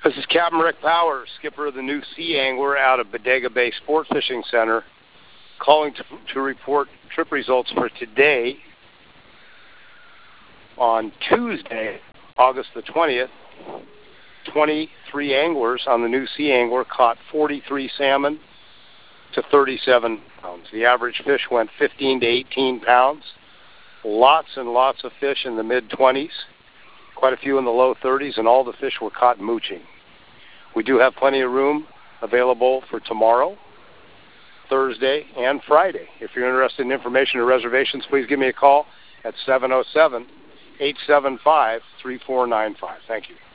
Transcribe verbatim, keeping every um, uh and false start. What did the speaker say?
This is Captain Rick Powers, skipper of the New Sea Angler out of Bodega Bay Sport Fishing Center, calling to, to report trip results for today. On Tuesday, August the twentieth, twenty-three anglers on the New Sea Angler caught forty-three salmon to thirty-seven pounds. The average fish went fifteen to eighteen pounds. Lots and lots of fish in the mid-twenties, quite a few in the low thirties, and all the fish were caught mooching. We do have plenty of room available for tomorrow, Thursday, and Friday. If you're interested in information or reservations, please give me a call at seven oh seven, eight seven five, three four nine five. Thank you.